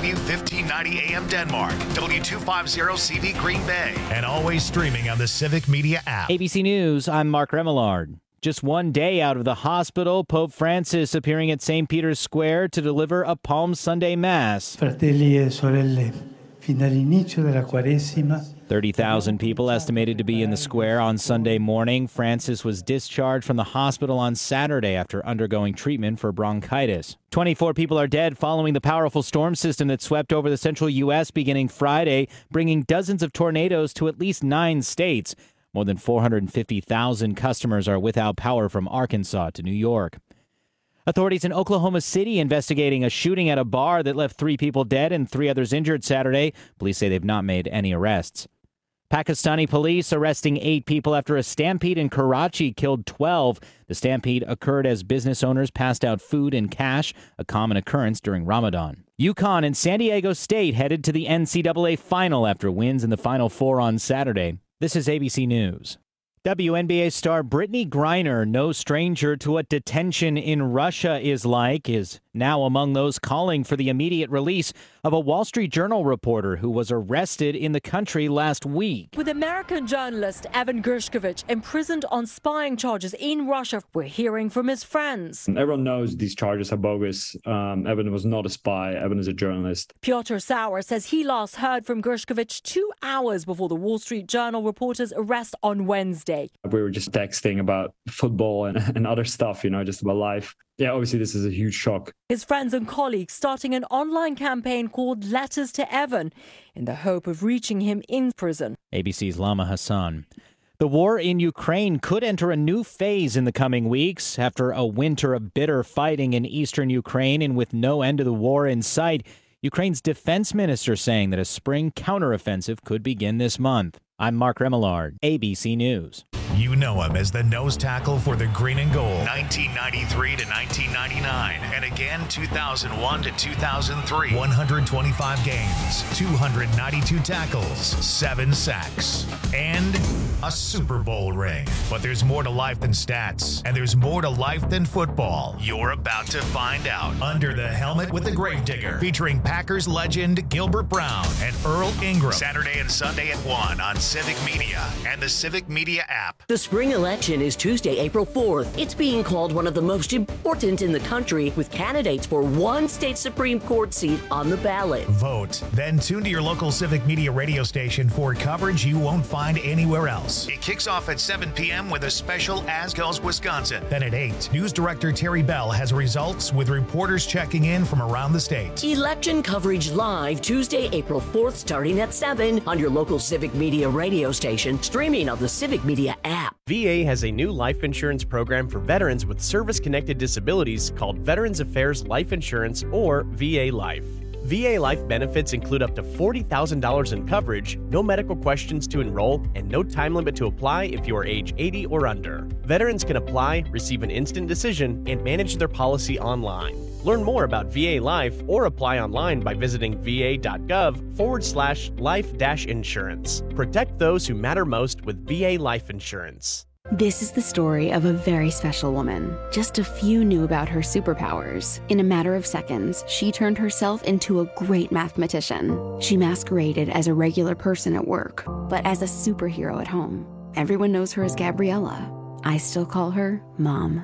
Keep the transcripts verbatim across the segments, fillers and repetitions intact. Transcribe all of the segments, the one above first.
W fifteen ninety A M Denmark, W two fifty C B Green Bay, and always streaming on the Civic Media app. A B C News, I'm Mark Remillard. Just one day out of the hospital, Pope Francis appearing at Saint Peter's Square to deliver a Palm Sunday Mass. Fratelli e sorelle, fin dall'inizio della Quaresima, thirty thousand people estimated to be in the square on Sunday morning. Francis was discharged from the hospital on Saturday after undergoing treatment for bronchitis. twenty-four people are dead following the powerful storm system that swept over the central U S beginning Friday, bringing dozens of tornadoes to at least nine states. More than four hundred fifty thousand customers are without power from Arkansas to New York. Authorities in Oklahoma City investigating a shooting at a bar that left three people dead and three others injured Saturday. Police say they've not made any arrests. Pakistani police arresting eight people after a stampede in Karachi killed twelve. The stampede occurred as business owners passed out food and cash, a common occurrence during Ramadan. UConn and San Diego State headed to the N C double A final after wins in the Final Four on Saturday. This is A B C News. W N B A star Brittany Griner, no stranger to what detention in Russia is like, is now among those calling for the immediate release of a Wall Street Journal reporter who was arrested in the country last week. With American journalist Evan Gershkovich imprisoned on spying charges in Russia, we're hearing from his friends. Everyone knows these charges are bogus. Um, Evan was not a spy. Evan is a journalist. Piotr Sauer says he last heard from Gershkovich two hours before the Wall Street Journal reporter's arrest on Wednesday. We were just texting about football and, and other stuff, you know, just about life. Yeah, obviously this is a huge shock. His friends and colleagues starting an online campaign called Letters to Evan in the hope of reaching him in prison. A B C's Lama Hassan. The war in Ukraine could enter a new phase in the coming weeks. After a winter of bitter fighting in eastern Ukraine and with no end to the war in sight, Ukraine's defense minister saying that a spring counteroffensive could begin this month. I'm Mark Remillard, A B C News. You know him as the nose tackle for the Green and Gold, nineteen ninety-three to nineteen ninety-nine, and again two thousand one to two thousand three. one hundred twenty-five games, two hundred ninety-two tackles, seven sacks, and a Super Bowl ring. But there's more to life than stats, and there's more to life than football. You're about to find out. Under the Helmet with the Gravedigger, featuring Packers legend Gilbert Brown and Earl Ingram. Saturday and Sunday at one on Civic Media and the Civic Media app. The spring election is Tuesday, April fourth. It's being called one of the most important in the country, with candidates for one state Supreme Court seat on the ballot. Vote. Then tune to your local Civic Media radio station for coverage you won't find anywhere else. It kicks off at seven p.m. with a special As Goes Wisconsin. Then at eight, News Director Terry Bell has results with reporters checking in from around the state. Election coverage live Tuesday, April fourth, starting at seven on your local Civic Media radio station, streaming on the Civic Media app. V A has a new life insurance program for veterans with service-connected disabilities called Veterans Affairs Life Insurance, or V A Life. V A Life benefits include up to forty thousand dollars in coverage, no medical questions to enroll, and no time limit to apply if you are age eighty or under. Veterans can apply, receive an instant decision, and manage their policy online. Learn more about V A Life or apply online by visiting va.gov forward slash life dash insurance. Protect those who matter most with V A Life Insurance. This is the story of a very special woman. Just a few knew about her superpowers. In a matter of seconds, she turned herself into a great mathematician. She masqueraded as a regular person at work, but as a superhero at home. Everyone knows her as Gabriella. I still call her Mom.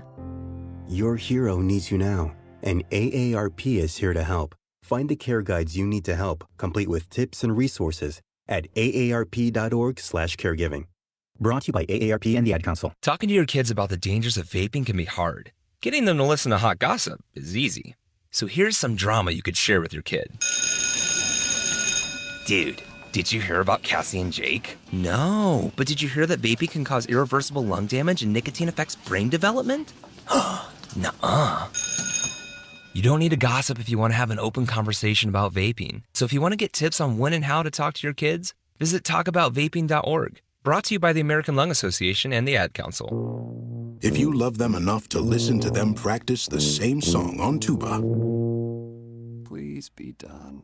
Your hero needs you now, and A A R P is here to help. Find the care guides you need to help, complete with tips and resources at aarp.org slash caregiving. Brought to you by A A R P and the Ad Council. Talking to your kids about the dangers of vaping can be hard. Getting them to listen to hot gossip is easy. So here's some drama you could share with your kid. Dude, did you hear about Cassie and Jake? No, but did you hear that vaping can cause irreversible lung damage and nicotine affects brain development? Nuh-uh. You don't need to gossip if you want to have an open conversation about vaping. So if you want to get tips on when and how to talk to your kids, visit talk about vaping dot org. Brought to you by the American Lung Association and the Ad Council. If you love them enough to listen to them practice the same song on tuba, please be done.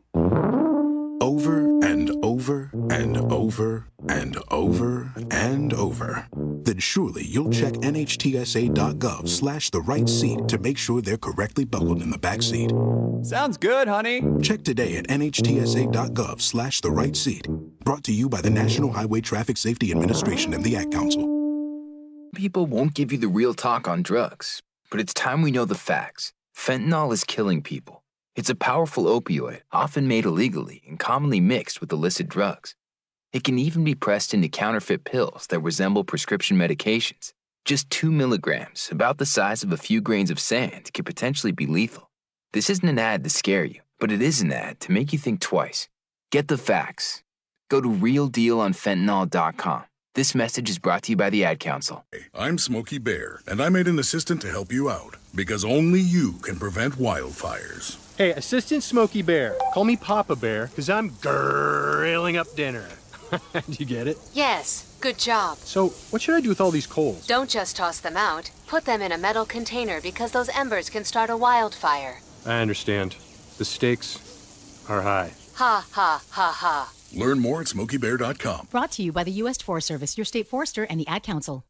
Over and over and over and over and over, then surely you'll check nhtsa.gov slash the right seat to make sure they're correctly buckled in the back seat. Sounds good, honey. Check today at nhtsa.gov slash the right seat. Brought to you by the National Highway Traffic Safety Administration and the Ad Council. People won't give you the real talk on drugs, but it's time we know the facts. Fentanyl is killing people. It's a powerful opioid, often made illegally and commonly mixed with illicit drugs. It can even be pressed into counterfeit pills that resemble prescription medications. Just two milligrams, about the size of a few grains of sand, could potentially be lethal. This isn't an ad to scare you, but it is an ad to make you think twice. Get the facts. Go to real deal on fentanyl dot com. This message is brought to you by the Ad Council. I'm Smokey Bear, and I made an assistant to help you out, because only you can prevent wildfires. Hey, Assistant Smokey Bear. Call me Papa Bear, because I'm grilling up dinner. Do you get it? Yes, good job. So, what should I do with all these coals? Don't just toss them out. Put them in a metal container because those embers can start a wildfire. I understand. The stakes are high. Ha, ha, ha, ha. Learn more at smokey bear dot com. Brought to you by the U S Forest Service, your state forester, and the Ad Council.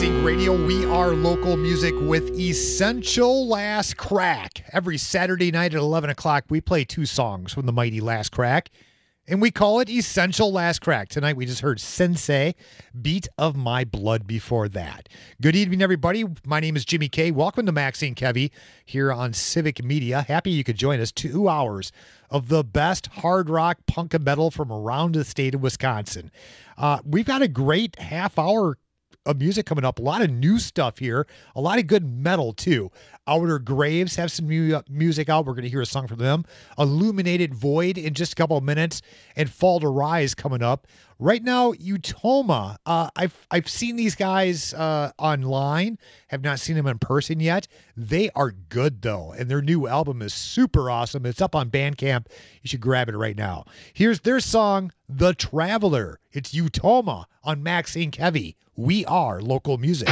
Sync Radio. We are local music with Essential Last Crack. Every Saturday night at eleven o'clock, we play two songs from the mighty Last Crack, and we call it Essential Last Crack. Tonight, we just heard Sensei, Beat of My Blood before that. Good evening, everybody. My name is Jimmy K. Welcome to Maxine Kevy here on Civic Media. Happy you could join us. Two hours of the best hard rock, punk, and metal from around the state of Wisconsin. Uh, we've got a great half hour of music coming up. A lot of new stuff here. A lot of good metal, too. Outer Graves have some new music out. We're going to hear a song from them. Illuminated Void in just a couple of minutes. And Fall to Rise coming up. Right now, Utoma. Uh, I've I've seen these guys uh, online. Have not seen them in person yet. They are good, though. And their new album is super awesome. It's up on Bandcamp. You should grab it right now. Here's their song, The Traveler. It's Utoma on Maxine Kevy. We are local music.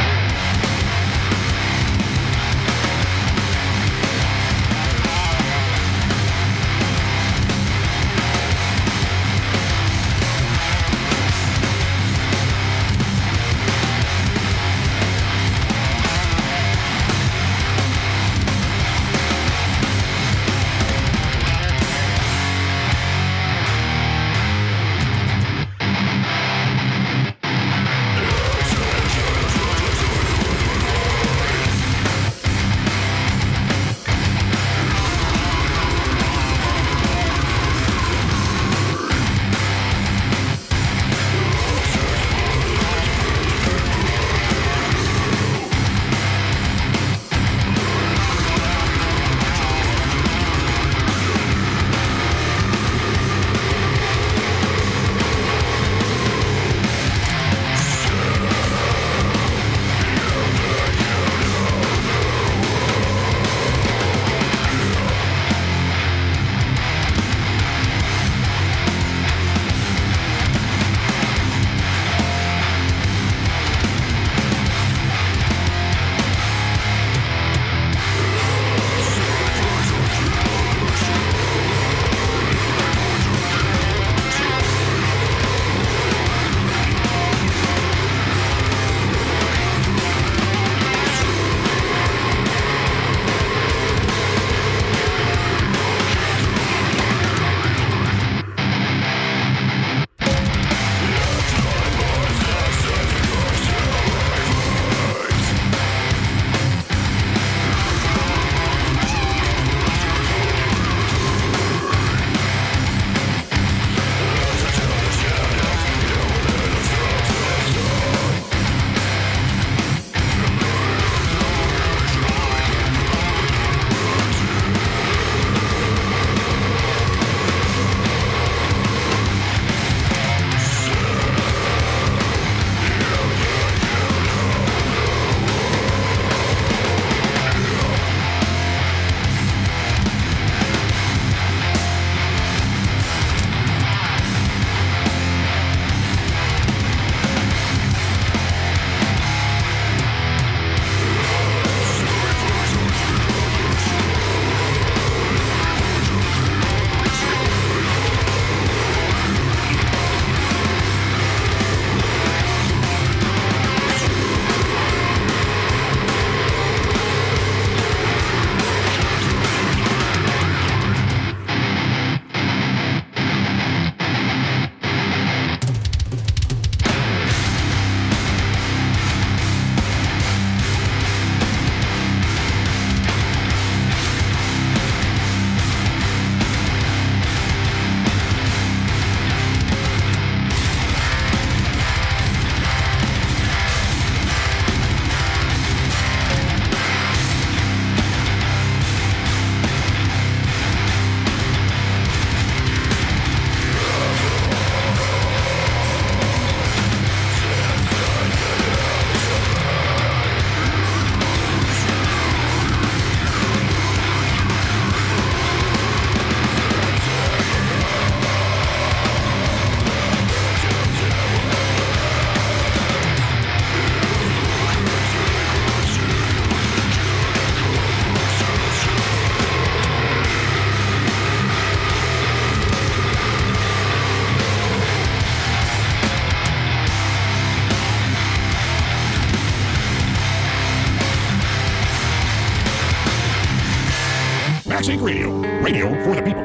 It's Wax Inc Radio. Radio for the people.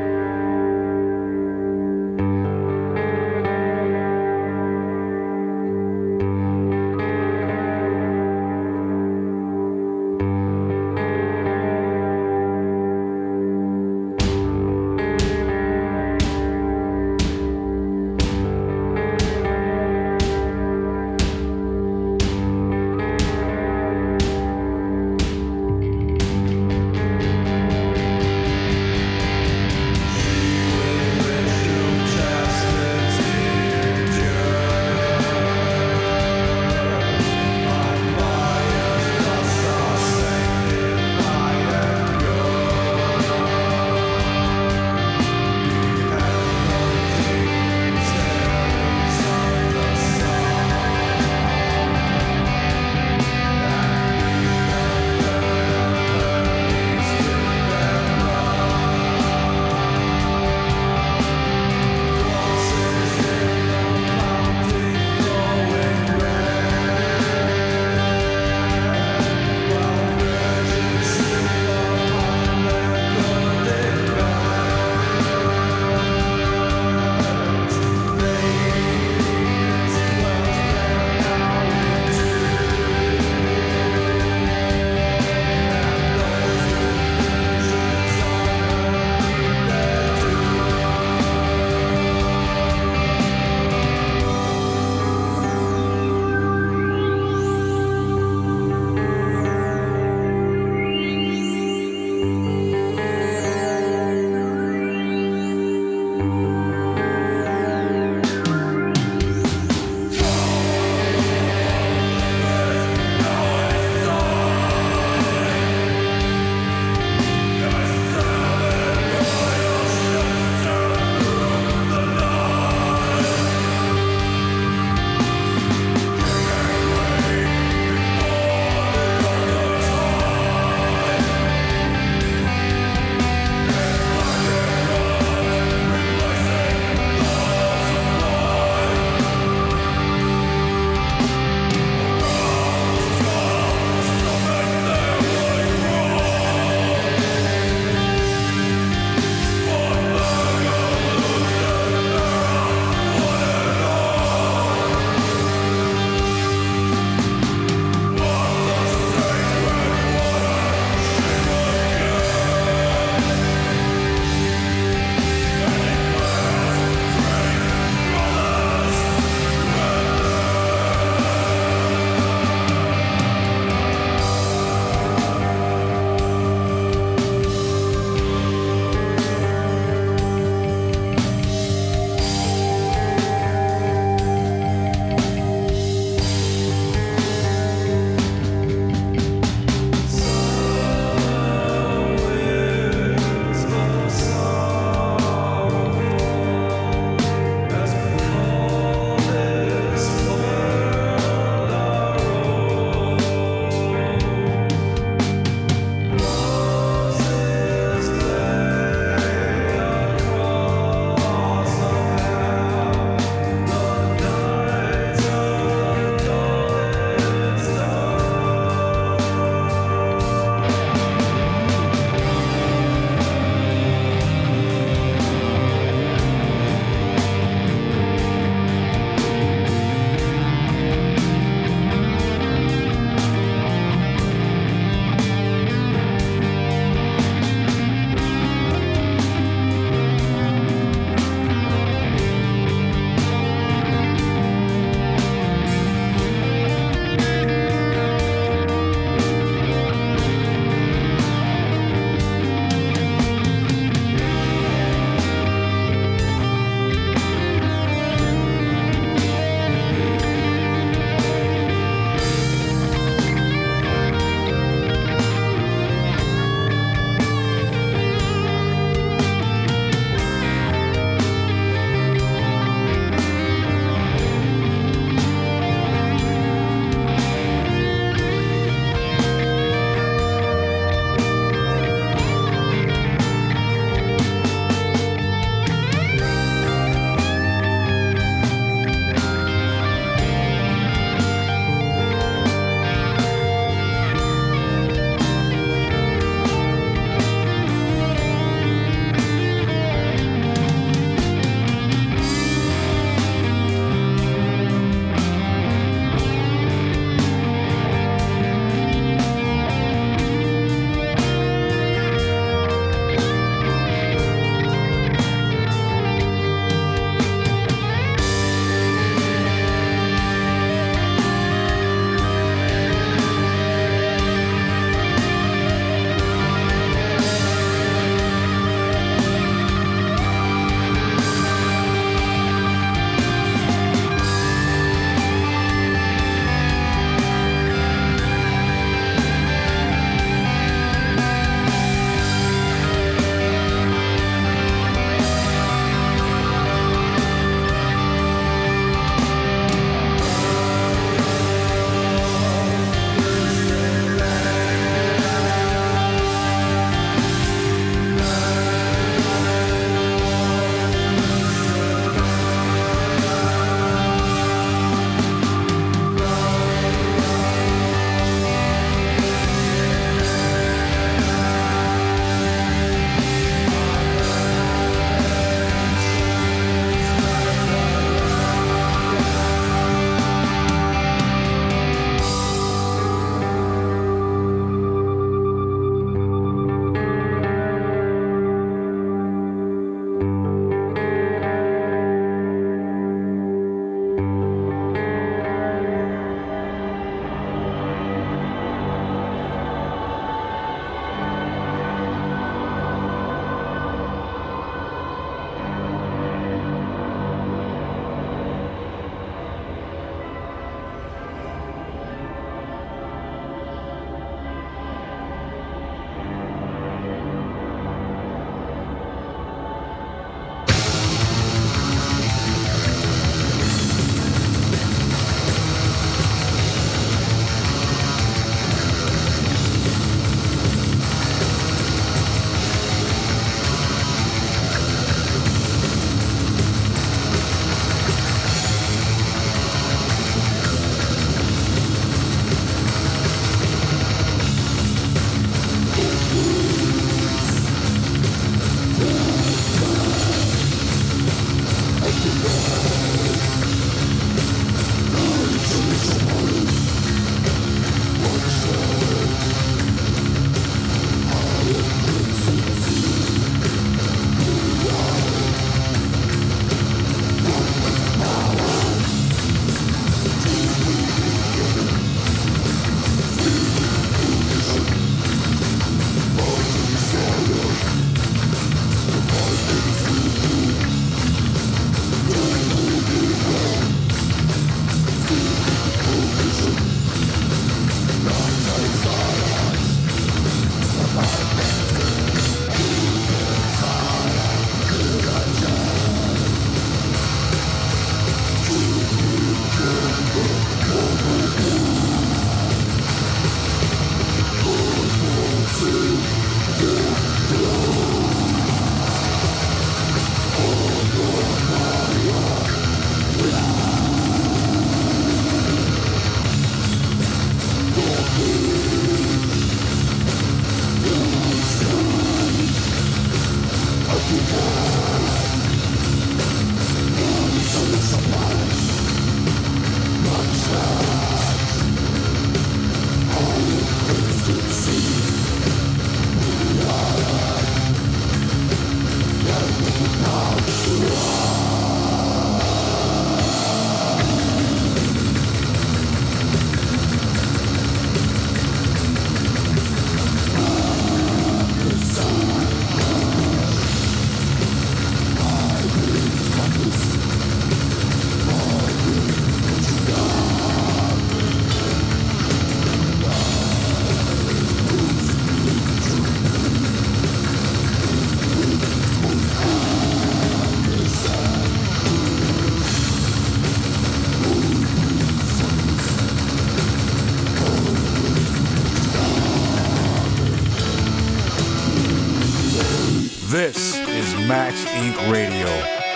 This is Max Incorporated. Radio.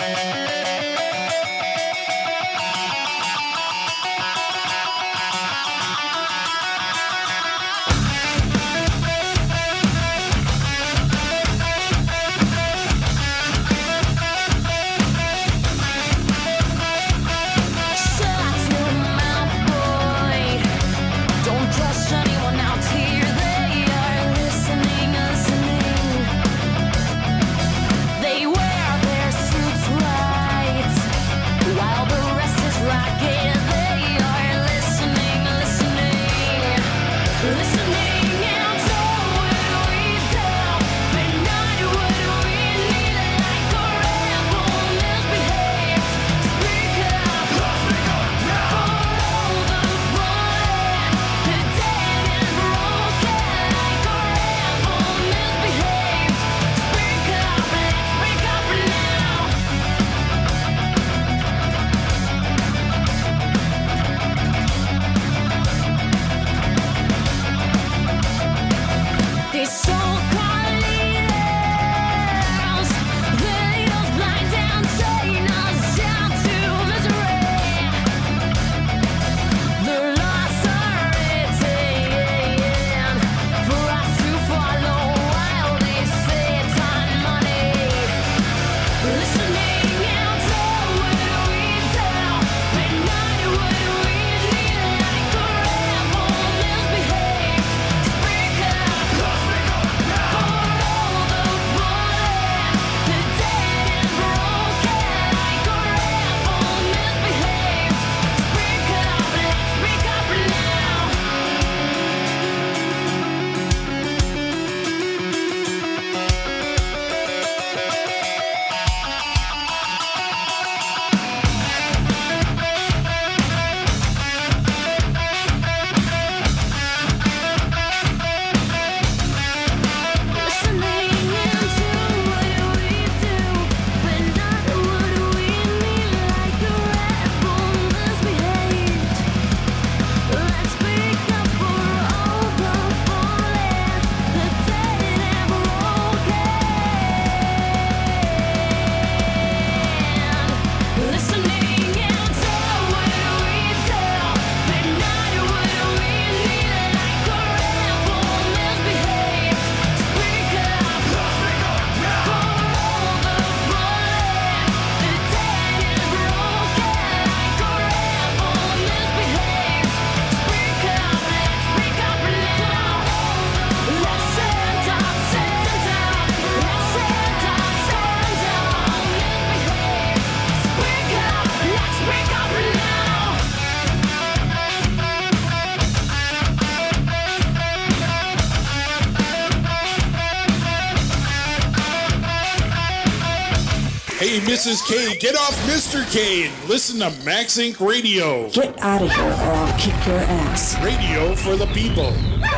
Hey, Missus K, get off Mister K and listen to Max Inc Radio. Get out of here or I'll kick your ass. Radio for the people.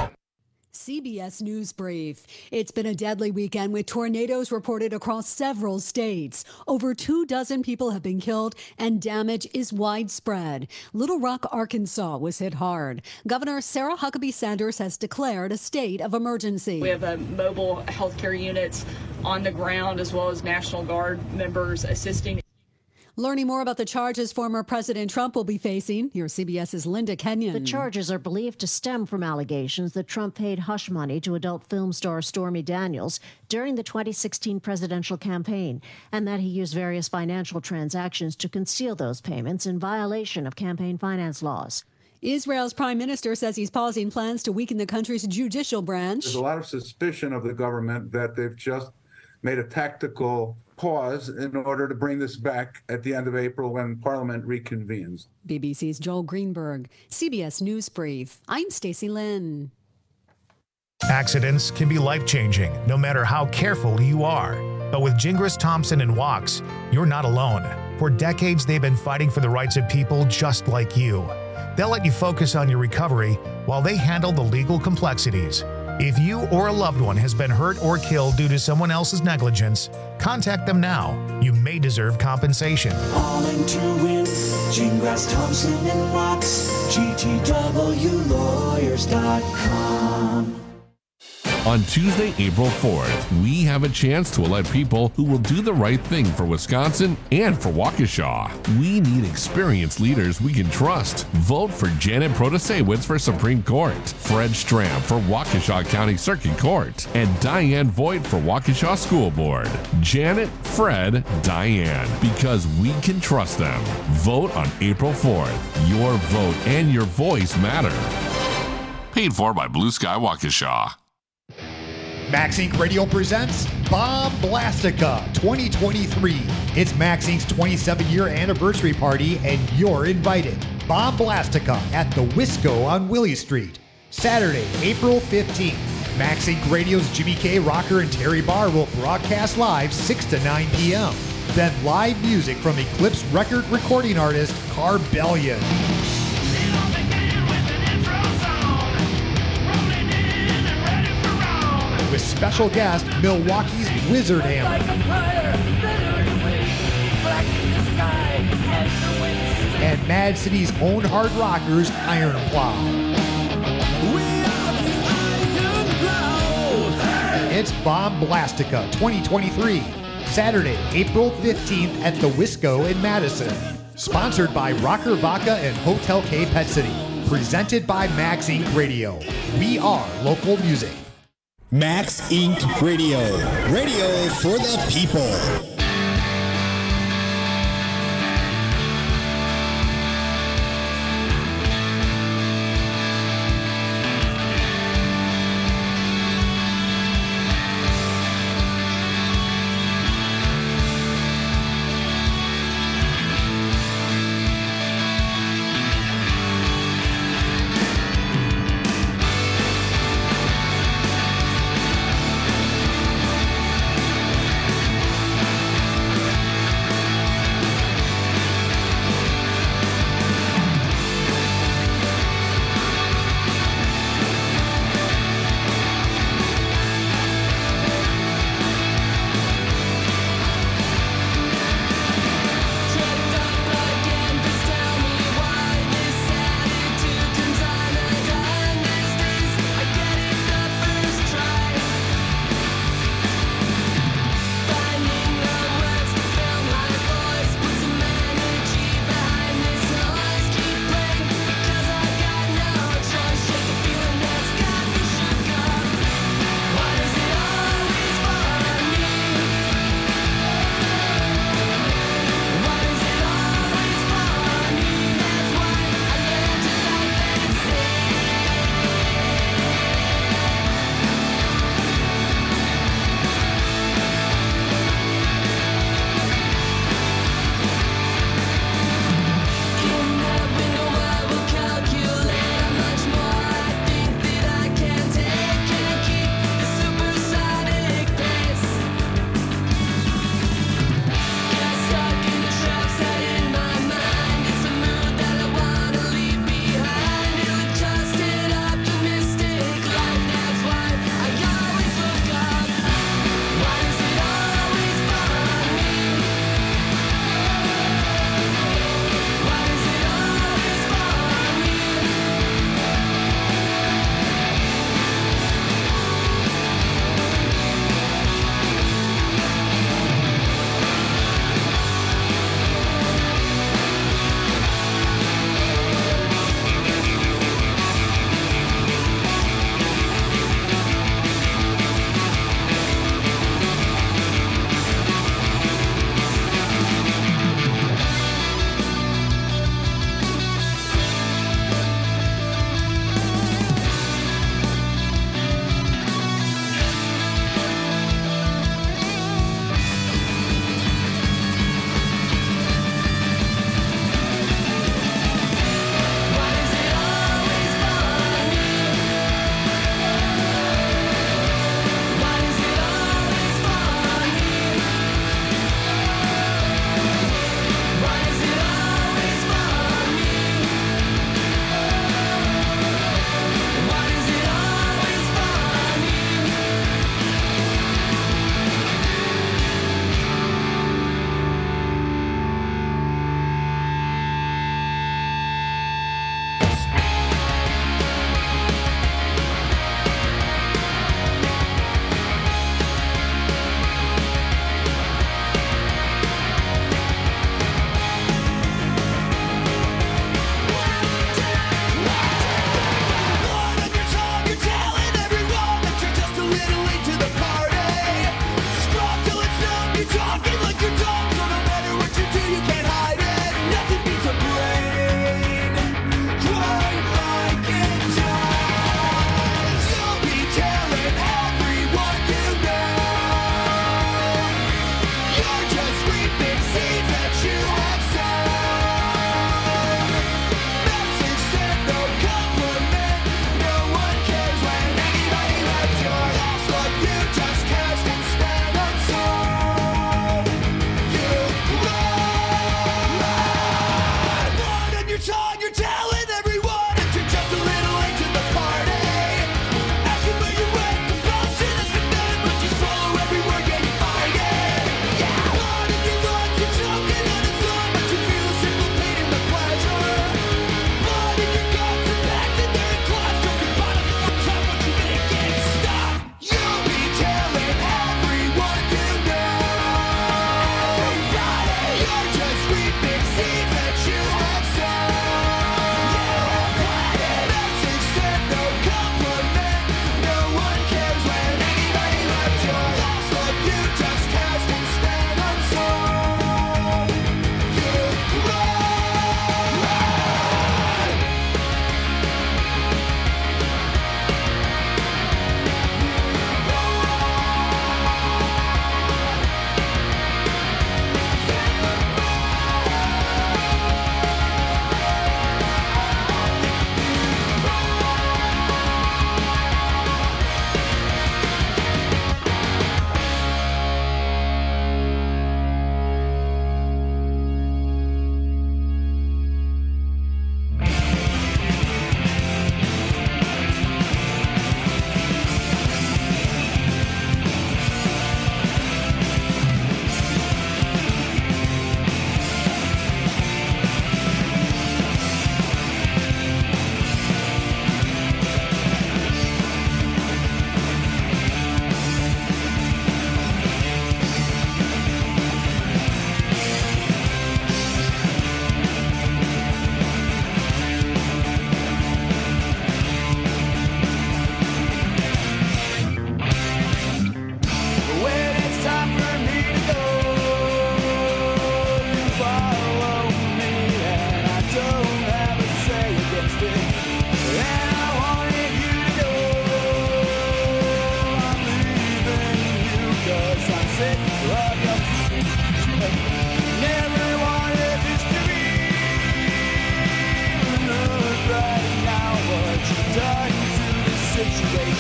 C B S News Brief. It's been a deadly weekend with tornadoes reported across several states. Over two dozen people have been killed and damage is widespread. Little Rock, Arkansas was hit hard. Governor Sarah Huckabee Sanders has declared a state of emergency. We have a mobile healthcare units on the ground as well as National Guard members assisting. Learning more about the charges former President Trump will be facing, here's CBS's Linda Kenyon. The charges are believed to stem from allegations that Trump paid hush money to adult film star Stormy Daniels during the twenty sixteen presidential campaign, and that he used various financial transactions to conceal those payments in violation of campaign finance laws. Israel's prime minister says he's pausing plans to weaken the country's judicial branch. There's a lot of suspicion of the government that they've just made a tactical pause in order to bring this back at the end of April when Parliament reconvenes. B B C's Joel Greenberg, C B S News Brief. I'm Stacey Lynn. Accidents can be life-changing, no matter how careful you are. But with Gingras Thompson and Wachs, you're not alone. For decades, they've been fighting for the rights of people just like you. They'll let you focus on your recovery while they handle the legal complexities. If you or a loved one has been hurt or killed due to someone else's negligence, contact them now. You may deserve compensation. All in to win. Gingras Thompson and Wachs. G T W lawyers dot com. On Tuesday, April fourth, we have a chance to elect people who will do the right thing for Wisconsin and for Waukesha. We need experienced leaders we can trust. Vote for Janet Protasewicz for Supreme Court, Fred Stram for Waukesha County Circuit Court, and Diane Voigt for Waukesha School Board. Janet, Fred, Diane, because we can trust them. Vote on April fourth. Your vote and your voice matter. Paid for by Blue Sky Waukesha. Max Inc Radio presents Bomb Blastica twenty twenty-three. It's Max Inc.'s twenty-seven year anniversary party, and you're invited. Bomb Blastica at the Wisco on Willie Street. Saturday, April fifteenth. Max Inc Radio's Jimmy K. Rocker and Terry Barr will broadcast live six to nine p.m. Then live music from Eclipse record recording artist Carbellion. With special guest Milwaukee's Wizard Hammer. And Mad City's own hard rockers Iron Plow. It's Bomb Blastica twenty twenty-three, Saturday, April fifteenth at the Wisco in Madison. Sponsored by Rocker Vodka and Hotel K Pet City. Presented by Max Inc Radio. We are local music. Max Inc Radio. Radio for the people.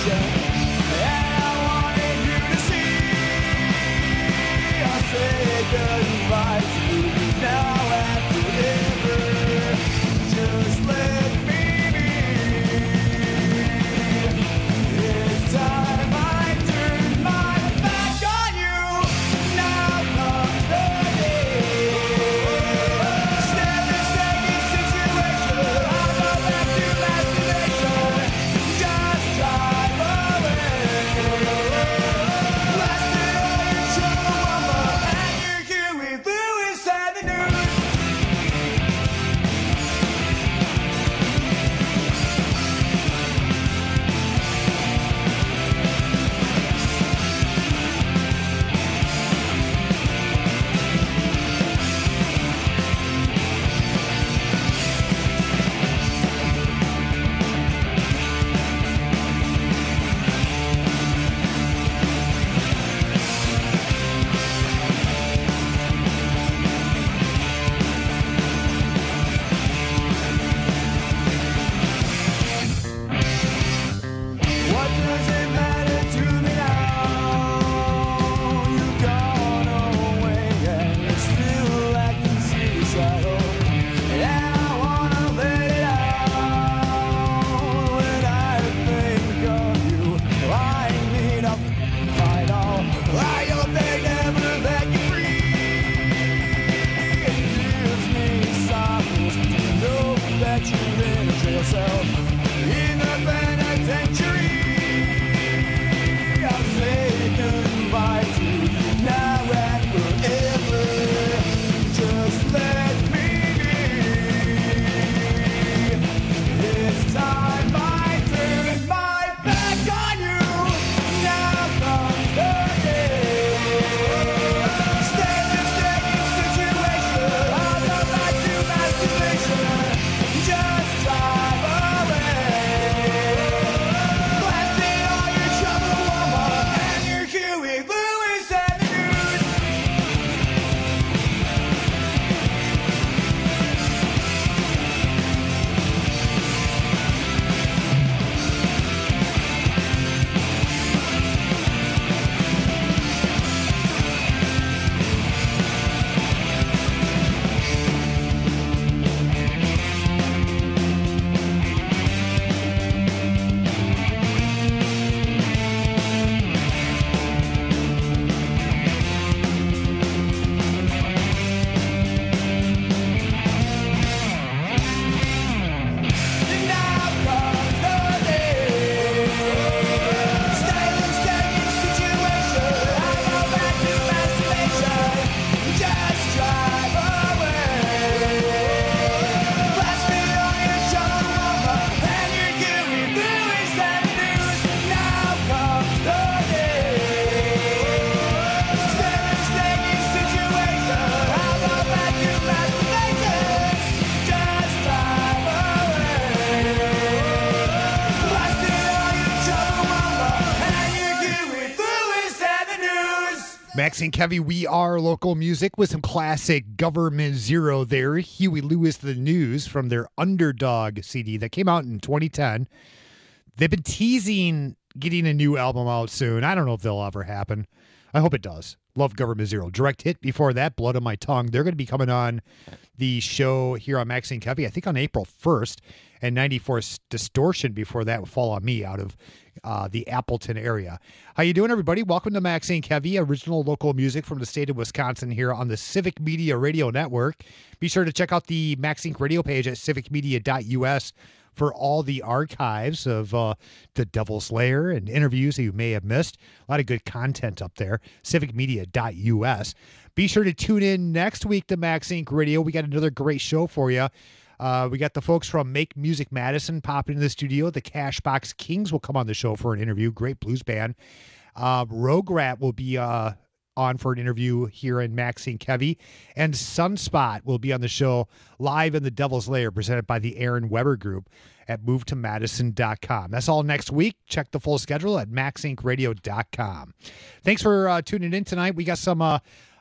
Maxine Kevy, we are local music with some classic Government Zero there. Huey Lewis, The News from their Underdog C D that came out in twenty ten. They've been teasing getting a new album out soon. I don't know if they'll ever happen. I hope it does. Love Government Zero. Direct Hit before that, Blood on My Tongue. They're going to be coming on the show here on Maxine Kevy, I think on April first. And ninety-four Distortion before that would Fall on Me out of uh, the Appleton area. How you doing, everybody? Welcome to Maxine Kevy, original local music from the state of Wisconsin here on the Civic Media Radio Network. Be sure to check out the Maxine Radio page at civic media dot u s for all the archives of uh, the Devil's Lair and interviews that you may have missed. A lot of good content up there, civic media dot u s. Be sure to tune in next week to Max Inc Radio. We got another great show for you. Uh, we got the folks from Make Music Madison popping in the studio. The Cashbox Kings will come on the show for an interview. Great blues band. Uh, Rogue Rat will be uh, on for an interview here in Maxine Kevy. And Sunspot will be on the show live in the Devil's Lair, presented by the Aaron Weber Group at move to madison dot com. That's all next week. Check the full schedule at max inc radio dot com. Thanks for uh, tuning in tonight. We got some... Uh,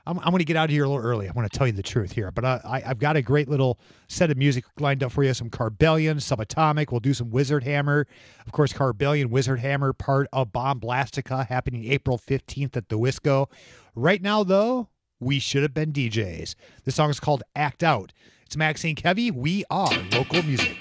I'm, I'm going to get out of here a little early. I want to tell you the truth here, but uh, I, I've got a great little set of music lined up for you. Some Carbellion, Subatomic. We'll do some Wizard Hammer. Of course, Carbellion, Wizard Hammer, part of Bomb Blastica, happening April fifteenth at the Wisco. Right now, though, we should have been D Js. This song is called Act Out. It's Max and Kevy. We are local music.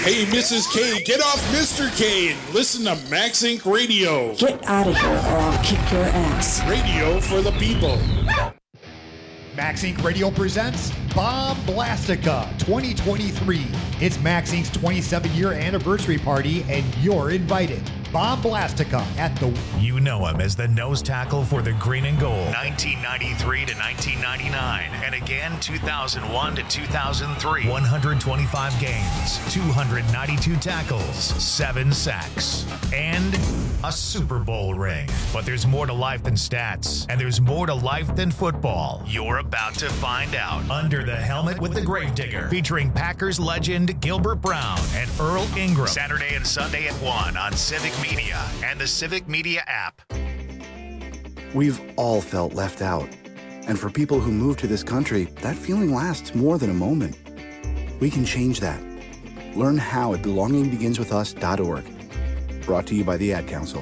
Hey, Missus K, get off Mister K and listen to Max Inc Radio. Get out of here or I'll kick your ass. Radio for the people. Max Inc Radio presents Bomb Blastica twenty twenty-three. It's Max Inc's twenty-seven year anniversary party, and you're invited. Bomb Blastica at the... You know him as the nose tackle for the Green and Gold, nineteen ninety-three to nineteen ninety-nine, and again two thousand one to two thousand three. one hundred twenty-five games, two hundred ninety-two tackles, seven sacks, and a Super Bowl ring. But there's more to life than stats, and there's more to life than football. You're about to find out. Under the Helmet with the Gravedigger, featuring Packers legend Gilbert Brown and Earl Ingram. Saturday and Sunday at one on Civic Media and the Civic Media app. We've all felt left out. And for people who move to this country, that feeling lasts more than a moment. We can change that. Learn how at belonging begins with us dot org. Brought to you by the Ad Council.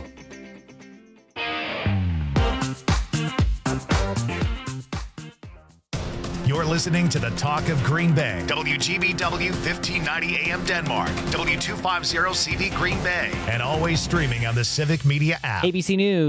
You're listening to the Talk of Green Bay. W G B W fifteen ninety A M Denmark. W two fifty C V Green Bay. And always streaming on the Civic Media app. A B C News.